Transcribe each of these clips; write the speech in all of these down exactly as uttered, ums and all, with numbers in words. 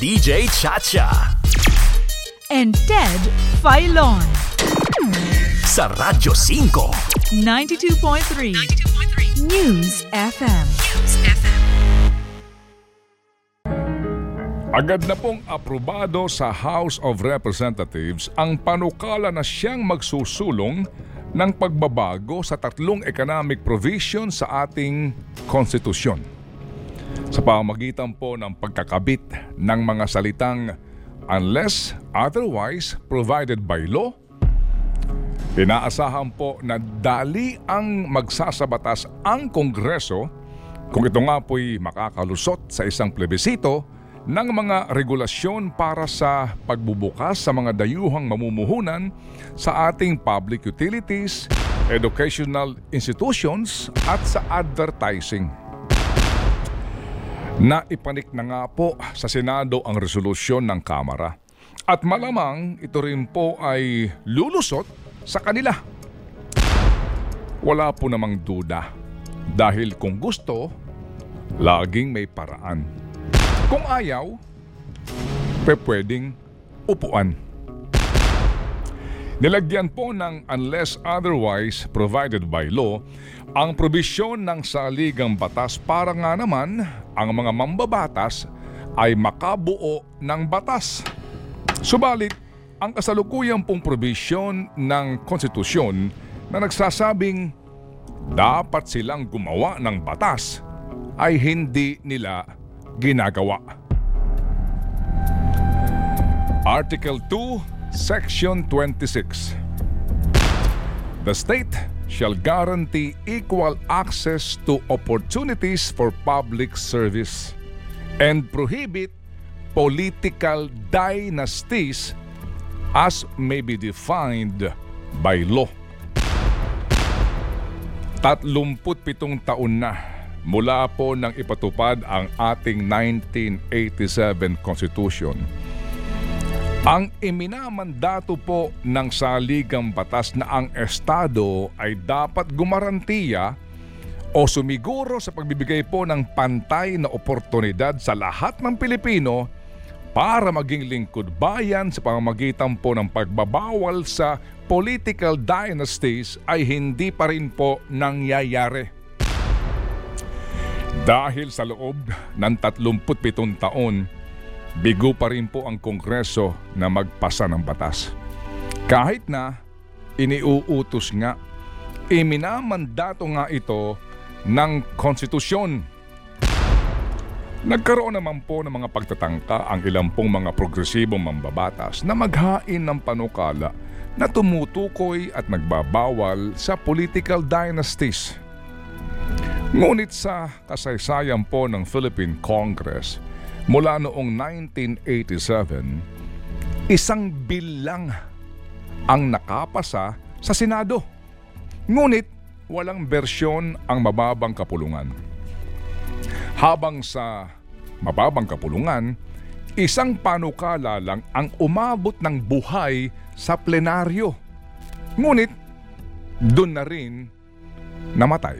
D J Chacha and Ted Filon sa Radyo five ninety-two point three News F M. Agad na pong aprobado sa House of Representatives ang panukala na siyang magsusulong ng pagbabago sa tatlong economic provisions sa ating konstitusyon. Sa pamamagitan po ng pagkakabit ng mga salitang unless otherwise provided by law, inaasahan po na dali ang magsasabatas ang Kongreso kung ito nga po'y makakalusot sa isang plebisito ng mga regulasyon para sa pagbubukas sa mga dayuhang mamumuhunan sa ating public utilities, educational institutions at sa advertising. Naipanik na nga po sa Senado ang resolusyon ng Kamara at malamang ito rin po ay lulusot sa kanila. Wala po namang duda dahil kung gusto, laging may paraan. Kung ayaw, pwedeng upuan. Nilagyan po ng unless otherwise provided by law ang probisyon ng saligang batas para nga naman ang mga mambabatas ay makabuo ng batas. Subalit, ang kasalukuyang pong probisyon ng konstitusyon na nagsasabing dapat silang gumawa ng batas ay hindi nila ginagawa. Article two, Section twenty-six. The state shall guarantee equal access to opportunities for public service and prohibit political dynasties as may be defined by law. Tatlumput pitong taon na mula po nang ipatupad ang ating nineteen eighty-seven Constitution. Ang iminamandato po ng saligang batas na ang Estado ay dapat gumarantiya o sumiguro sa pagbibigay po ng pantay na oportunidad sa lahat ng Pilipino para maging lingkod bayan sa pamamagitan po ng pagbabawal sa political dynasties ay hindi pa rin po nangyayari. Dahil sa loob ng tatlumput pitong taon, bigo pa rin po ang Kongreso na magpasa ng batas. Kahit na iniuutos nga, iminamandato nga ito ng konstitusyon. Nagkaroon naman po ng mga pagtatangka ang ilang pong mga progresibong mambabatas na maghain ng panukala na tumutukoy at nagbabawal sa political dynasties. Ngunit sa kasaysayan po ng Philippine Congress, mula noong nineteen eighty-seven, isang bill lang ang nakapasa sa Senado. Ngunit walang bersyon ang mababang kapulungan. Habang sa mababang kapulungan, isang panukala lang ang umabot ng buhay sa plenaryo. Ngunit doon na rin namatay.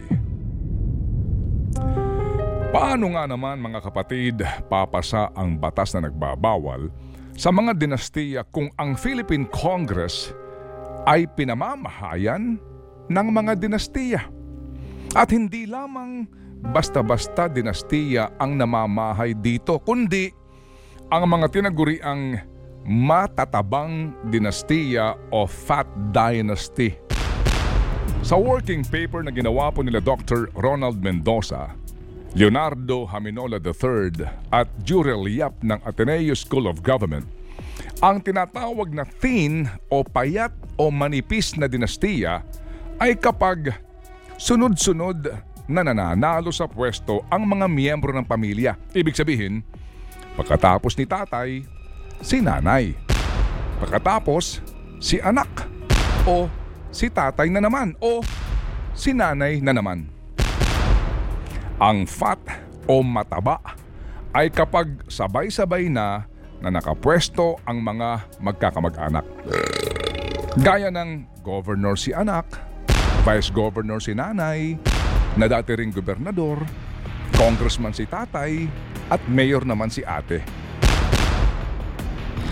Paano nga naman mga kapatid papasa ang batas na nagbabawal sa mga dinastiya kung ang Philippine Congress ay pinamamahayan ng mga dinastiya? At hindi lamang basta-basta dinastiya ang namamahay dito, kundi ang mga tinaguriang matatabang dinastiya o fat dynasty. Sa working paper na ginawa po nila Doctor Ronald Mendoza, Leonardo Haminola the third at Jurel Yap ng Ateneo School of Government, ang tinatawag na thin o payat o manipis na dinastiya ay kapag sunod-sunod na nananalo sa pwesto ang mga miyembro ng pamilya. Ibig sabihin, pagkatapos ni tatay, si nanay. Pagkatapos, si anak. O si tatay na naman. O si nanay na naman. Ang fat o mataba ay kapag sabay-sabay na na nakapwesto ang mga magkakamag-anak. Gaya ng governor si anak, vice governor si nanay, na dati ring gobernador, congressman si tatay, at mayor naman si ate.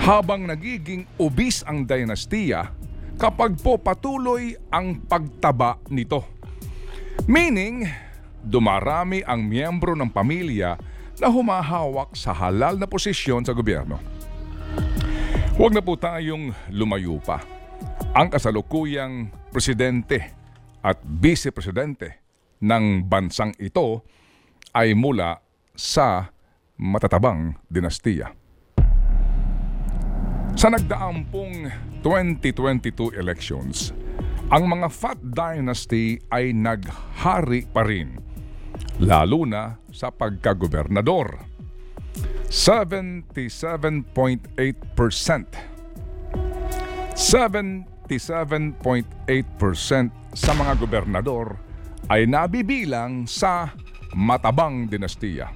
habang nagiging ubis ang dinastiya kapag po patuloy ang pagtaba nito. Meaning, dumarami ang miyembro ng pamilya na humahawak sa halal na posisyon sa gobyerno. Huwag na po tayong lumayo pa. Ang kasalukuyang presidente at vice-presidente ng bansang ito ay mula sa matatabang dinastiya. Sa nagdaang pong twenty twenty-two elections, ang mga Fat Dynasty ay naghari pa rin, lalo na sa pagkagobernador. seventy-seven point eight percent seventy-seven point eight percent sa mga gobernador ay nabibilang sa matabang dinastiya.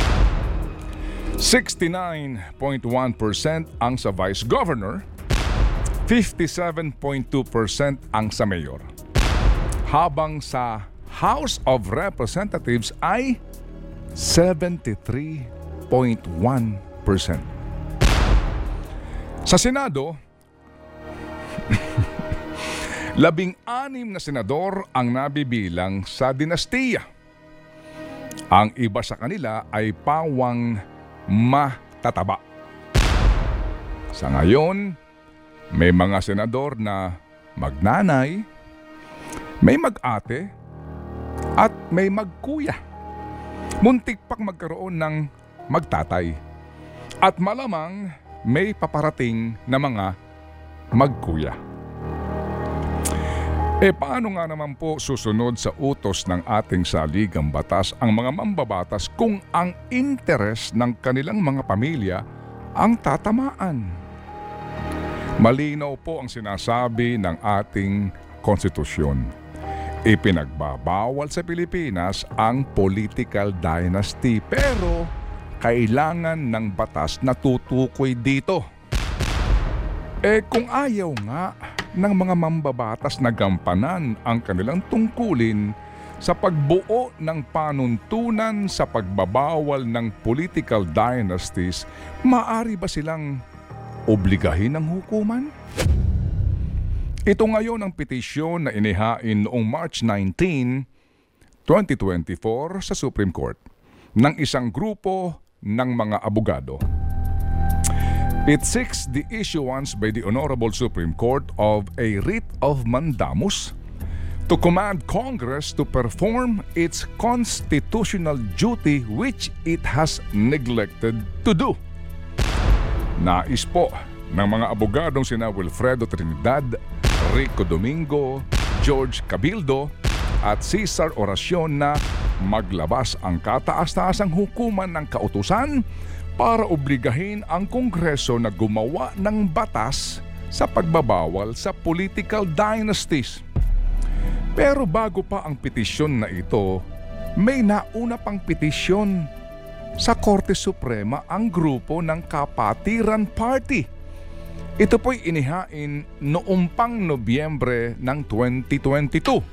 sixty-nine point one percent ang sa vice governor, fifty-seven point two percent ang sa mayor. Habang sa House of Representatives ay seventy-three point one percent. Sa Senado, labing-anim na senador ang nabibilang sa dinastiya. Ang iba sa kanila ay pawang matataba. Sa ngayon, may mga senador na magnanay, may mag-ate, at may magkuya. Muntik pang magkaroon ng magtatay. At malamang may paparating na mga magkuya. E paano nga naman po susunod sa utos ng ating saligang batas ang mga mambabatas kung ang interes ng kanilang mga pamilya ang tatamaan? Malinaw po ang sinasabi ng ating konstitusyon. Ipinagbabawal sa Pilipinas ang political dynasty pero kailangan ng batas na tutukoy dito. Eh kung ayaw nga ng mga mambabatas na gampanan ang kanilang tungkulin sa pagbuo ng panuntunan sa pagbabawal ng political dynasties, maaari ba silang obligahin ng hukuman? Ito ngayon ang petisyon na inihain noong March nineteenth, twenty twenty-four sa Supreme Court ng isang grupo ng mga abogado. It seeks the issuance by the Honorable Supreme Court of a writ of mandamus to command Congress to perform its constitutional duty which it has neglected to do. Nais po ng mga abogadong sina Wilfredo Trinidad, Rico Domingo, George Cabildo at Cesar Oracion na maglabas ang kataas-taasang hukuman ng kautusan para obligahin ang Kongreso na gumawa ng batas sa pagbabawal sa political dynasties. Pero bago pa ang petisyon na ito, may nauna pang petisyon sa Korte Suprema ang grupo ng Kapatiran Party. Ito po'y inihain noong pang Nobyembre ng twenty twenty-two.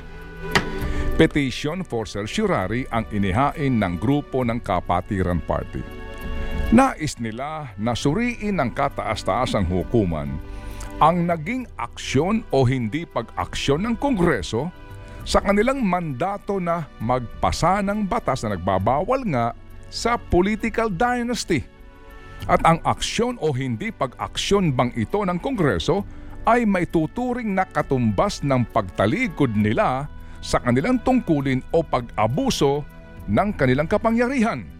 Petition for certiorari ang inihain ng grupo ng Kapatiran Party. Nais nila na suriin ng kataas-taasang hukuman ang naging aksyon o hindi pag-aksyon ng Kongreso sa kanilang mandato na magpasa ng batas na nagbabawal nga sa political dynasty. At ang aksyon o hindi pag-aksyon bang ito ng Kongreso ay may tuturing na katumbas ng pagtalikod nila sa kanilang tungkulin o pag-abuso ng kanilang kapangyarihan.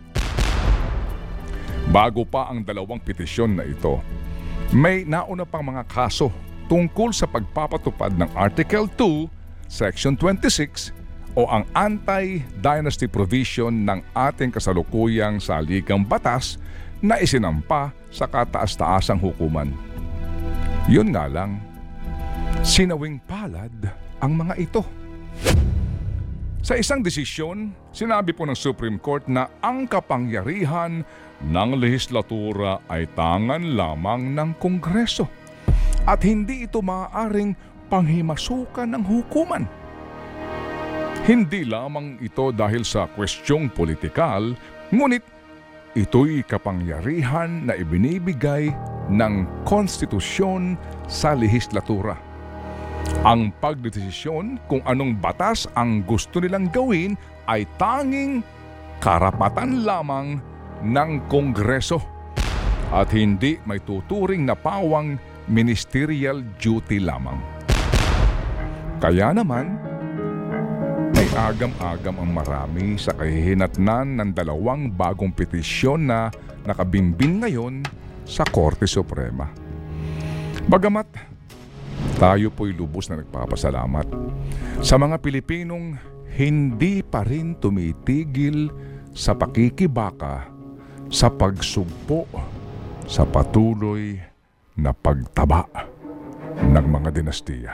Bago pa ang dalawang petisyon na ito, may nauna pang mga kaso tungkol sa pagpapatupad ng Article two, Section twenty-six o ang anti-dynasty provision ng ating kasalukuyang saligang batas na isinampa sa kataas-taasang hukuman. Yun nga lang, sinawing palad ang mga ito. Sa isang desisyon, sinabi po ng Supreme Court na ang kapangyarihan ng lehislatura ay tangan lamang ng Kongreso at hindi ito maaaring panghimasukan ng hukuman. Hindi lamang ito dahil sa kwestyong politikal, ngunit ito'y kapangyarihan na ibinibigay ng konstitusyon sa lehislatura. Ang pagdesisyon kung anong batas ang gusto nilang gawin ay tanging karapatan lamang ng Kongreso at hindi may tuturing na pawang ministerial duty lamang. Kaya naman, ay agam-agam ang marami sa kahihinatnan ng dalawang bagong petisyon na nakabimbing ngayon sa Korte Suprema. Bagamat tayo po'y lubos na nagpapasalamat sa mga Pilipinong hindi pa rin tumitigil sa pakikibaka sa pagsugpo sa patuloy na pagtaba ng mga dinastiya.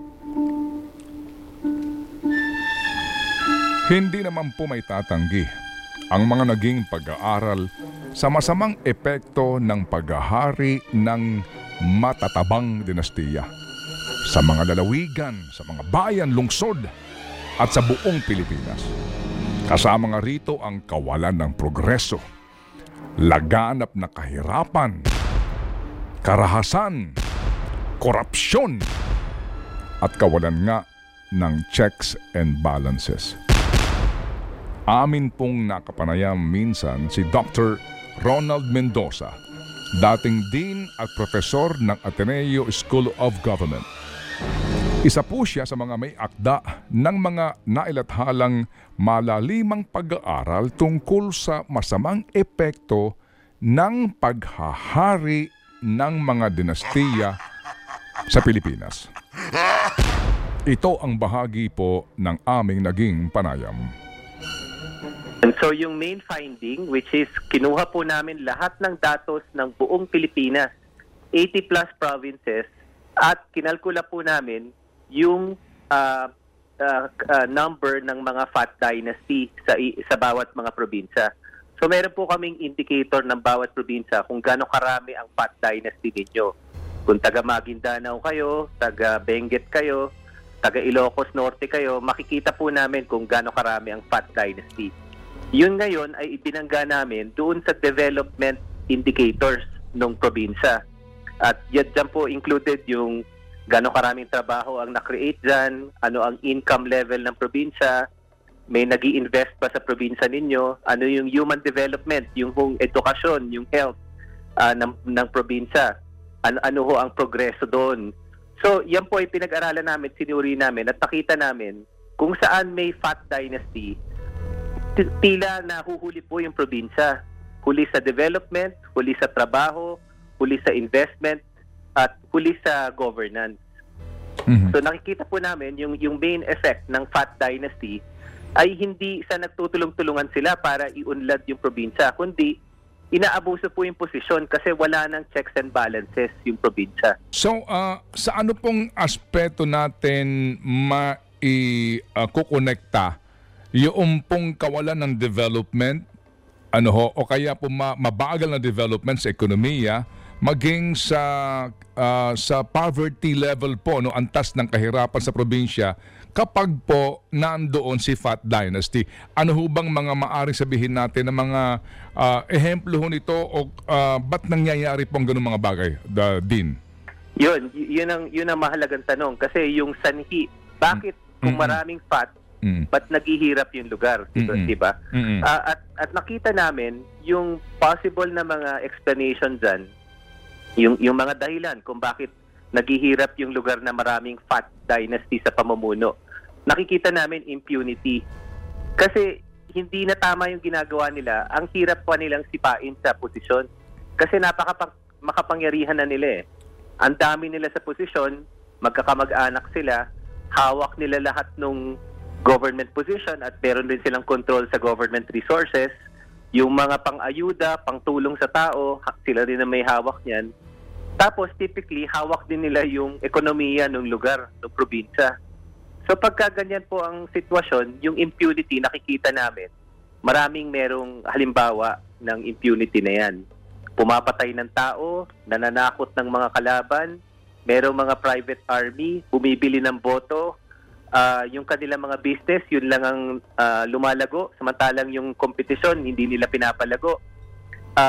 Hindi naman po may tatanggi ang mga naging pag-aaral sa masamang epekto ng paghahari ng matatabang dinastiya sa mga lalawigan, sa mga bayan, lungsod at sa buong Pilipinas. Kasama nga rito ang kawalan ng progreso, laganap na kahirapan, karahasan, korupsyon at kawalan nga ng checks and balances. Amin pong nakapanayam minsan si Doctor Ronald Mendoza, dating Dean at Profesor ng Ateneo School of Government. Isa po siya sa mga may akda ng mga nailathalang malalimang pag-aaral tungkol sa masamang epekto ng paghahari ng mga dinastiya sa Pilipinas. Ito ang bahagi po ng aming naging panayam. And so yung main finding, which is kinuha po namin lahat ng datos ng buong Pilipinas, eighty plus provinces, at kinalkula po namin yung uh, uh, uh, number ng mga fat dynasty sa, sa bawat mga probinsya. So meron po kaming indicator ng bawat probinsya kung gaano karami ang fat dynasty ninyo. Kung taga Maguindanao kayo, taga Benguet kayo, taga Ilocos Norte kayo, makikita po namin kung gaano karami ang fat dynasty. Yun ngayon ay ibinangga namin doon sa development indicators ng probinsya. At yan dyan po included yung gaano karaming trabaho ang na-create dyan, ano ang income level ng probinsya, may nag-i-invest pa sa probinsya ninyo, ano yung human development, yung hong edukasyon, yung health uh, ng, ng probinsya, ano, ano ho ang progreso doon. So yan po ay pinag-aralan namin, sinuri namin at nakita namin kung saan may fat dynasty, tila nahuhuli po yung probinsya. Huli sa development, huli sa trabaho, huli sa investment, at huli sa governance. Mm-hmm. So nakikita po namin yung, yung main effect ng fat dynasty ay hindi sa nagtutulong-tulungan sila para iunlad yung probinsya, kundi inaabuso po yung posisyon kasi wala ng checks and balances yung probinsya. So uh, sa ano pong aspeto natin mai-kukonekta uh, yung pong kawalan ng development, ano ho, o kaya po ma- mabagal na development sa ekonomiya, maging sa uh, sa poverty level po, no, antas ng kahirapan sa probinsya, kapag po nandoon si Fat Dynasty. Ano ho bang mga maaring sabihin natin na mga uh, ehemplo ho nito o uh, ba't nangyayari pong ganung mga bagay, the Dean? Yun, y- yun ang, yun ang mahalagang tanong. Kasi yung sanhi, bakit kung maraming fat, Mm. ba't naghihirap yung lugar, Mm-mm. diba? Mm-mm. Uh, at, at nakita namin yung possible na mga explanation dyan, yung, yung mga dahilan kung bakit naghihirap yung lugar na maraming fat dynasty sa pamumuno. Nakikita namin impunity. Kasi hindi na tama yung ginagawa nila, ang hirap pa nilang sipain sa posisyon. Kasi napaka makapangyarihan na nila eh. Ang dami nila sa posisyon, magkakamag-anak sila, hawak nila lahat nung government position at meron din silang control sa government resources. Yung mga pang-ayuda, pang-tulong sa tao, sila din na may hawak niyan. Tapos typically, hawak din nila yung ekonomiya ng lugar, ng probinsya. So pagka ganyan po ang sitwasyon, yung impunity nakikita namin, maraming merong halimbawa ng impunity na yan. Pumapatay ng tao, nananakot ng mga kalaban, merong mga private army, bumibili ng boto, Uh, yung kanilang mga business, yun lang ang uh, lumalago. Samantalang yung kompetisyon, hindi nila pinapalago. Uh,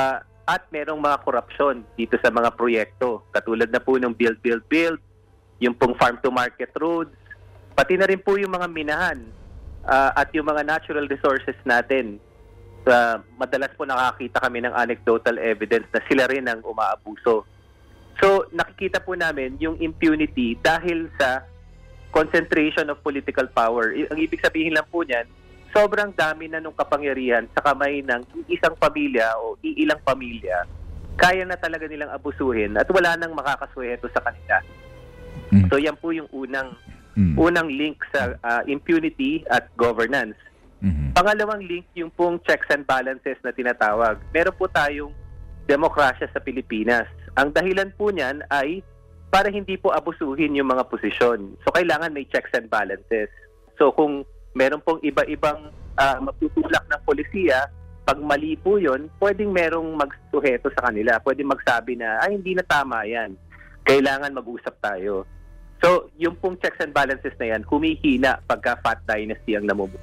at merong mga korupsyon dito sa mga proyekto. Katulad na po ng build, build, build, yung pong farm-to-market roads, pati na rin po yung mga minahan uh, at yung mga natural resources natin. Uh, madalas po nakakita kami ng anecdotal evidence na sila rin ang umaabuso. So nakikita po namin yung impunity dahil sa concentration of political power. I- ang ibig sabihin lang po niyan, sobrang dami na nung kapangyarihan sa kamay ng isang pamilya o iilang pamilya, kaya na talaga nilang abusuhin at wala nang makakasweto sa kanila. Mm. So yan po yung unang mm. unang link sa uh, impunity at governance. Mm-hmm. Pangalawang link yung pong checks and balances na tinatawag. Meron po tayong demokrasya sa Pilipinas. Ang dahilan po niyan ay para hindi po abusuhin yung mga posisyon. So kailangan may checks and balances. So kung meron pong iba-ibang uh, magtutulak ng polisiya, pag mali po yun, pwedeng merong magsuheto sa kanila. Pwedeng magsabi na, ay hindi na tama yan. Kailangan mag-usap tayo. So yung pong checks and balances na yan, humihina pagka fat dynasty ang namumuno.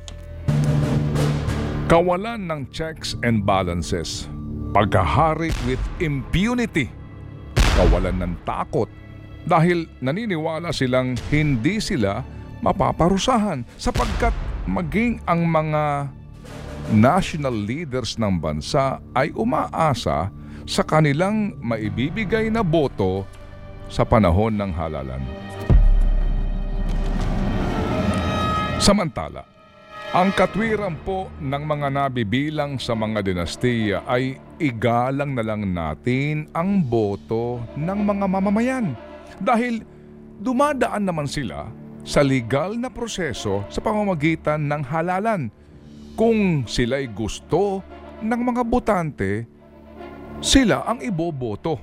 Kawalan ng checks and balances, paghahari with impunity, kawalan ng takot dahil naniniwala silang hindi sila mapaparusahan sapagkat maging ang mga national leaders ng bansa ay umaasa sa kanilang maibibigay na boto sa panahon ng halalan. Samantala, ang katwiran po ng mga nabibilang sa mga dinastiya ay igalang na lang natin ang boto ng mga mamamayan dahil dumadaan naman sila sa legal na proseso sa pamamagitan ng halalan. Kung sila'y gusto ng mga botante, sila ang iboboto.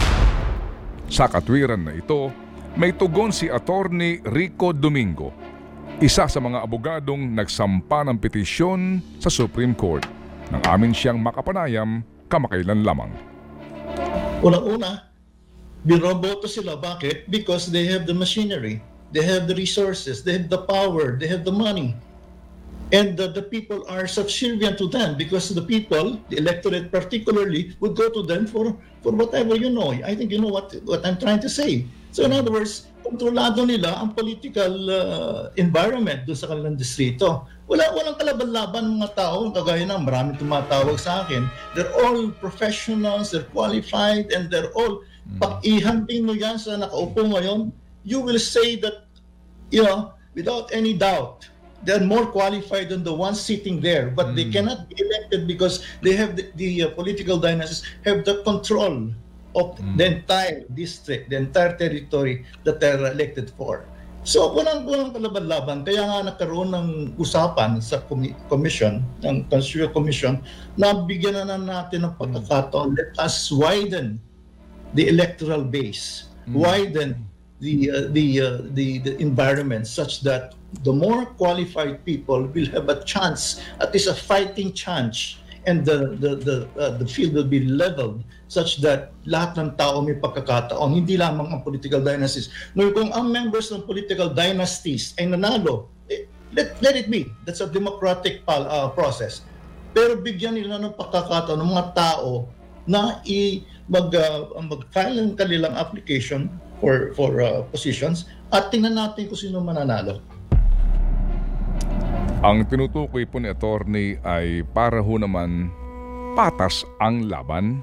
Sa katwiran na ito, may tugon si Attorney Rico Domingo, isa sa mga abogadong nagsampa ng petisyon sa Supreme Court. Nang amin siyang makapanayam kamakailan lamang. Unang-una, binoboto sila. Bakit? Because they have the machinery. They have the resources, they have the power, they have the money. And the, the people are subservient to them because the people, the electorate particularly, would go to them for, for whatever you know. I think you know what, what I'm trying to say. So in other words, kontrolado nila ang political uh, environment doon sa kanilang distrito. Wala, walang kalaban-laban ng mga tao, kagaya ng maraming tumatawag sa akin. They're all professionals, they're qualified, and they're all, mm. pag ihambing mo yan sa nakaupo ngayon, you will say that, you know, without any doubt, they're more qualified than the ones sitting there. But mm. they cannot be elected because they have the, the uh, political dynasties have the control of mm. the entire district, the entire territory that they're elected for. So, walang, walang kalaban-laban. Kaya nga nagkaroon ng usapan sa commission, ng Constitutional Commission, na bigyan na natin ng pagkakataon. Let us widen the electoral base. Mm. Widen the uh, the, uh, the the environment such that the more qualified people will have a chance, at least a fighting chance, and the the the uh, the field will be leveled such that lahat ng tao may pagkakataon, hindi lamang ang political dynasties. No, kung ang members ng political dynasties ay nanalo, eh, let let it be. That's a democratic uh, process. Pero bigyan nila ng pagkakataon ng mga tao na i mag uh, mag-file ng kanilang application for for uh, positions at tingnan natin kung sino mananalo. Ang tinutukoy po ni Attorney ay para ho naman patas ang laban.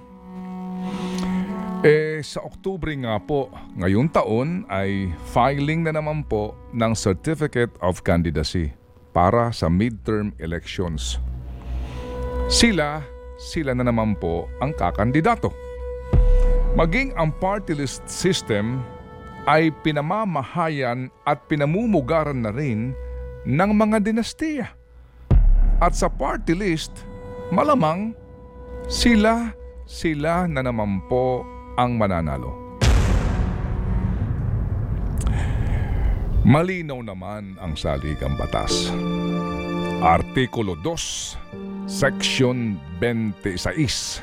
Eh sa Oktubre nga po, ngayong taon ay filing na naman po ng Certificate of Candidacy para sa midterm elections. Sila, sila na naman po ang kakandidato. Maging ang party list system ay pinamamahayan at pinamumugaran na rin ng mga dinastiya. At sa party list, malamang sila, sila na naman po ang mananalo. Malinaw naman ang saligang batas. Artikulo two, Section twenty-six.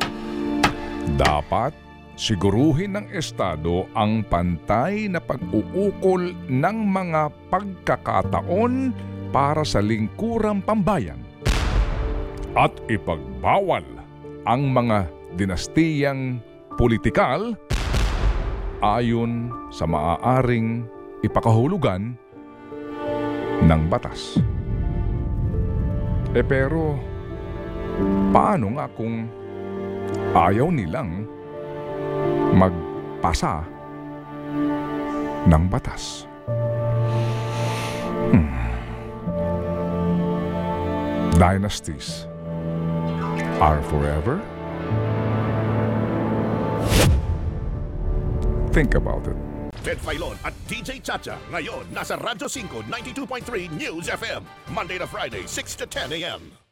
Dapat siguruhin ng Estado ang pantay na pag-uukol ng mga pagkakataon para sa lingkurang pambayan at ipagbawal ang mga dinastiyang politikal ayon sa maaaring ipakahulugan ng batas. Eh pero, paano nga kung ayaw nilang magpasa ng batas? Hmm. Dynasties are forever? Think about it. Ted Filon at D J Chacha ngayon nasa Radyo five ninety-two point three News F M Monday to Friday six to ten a m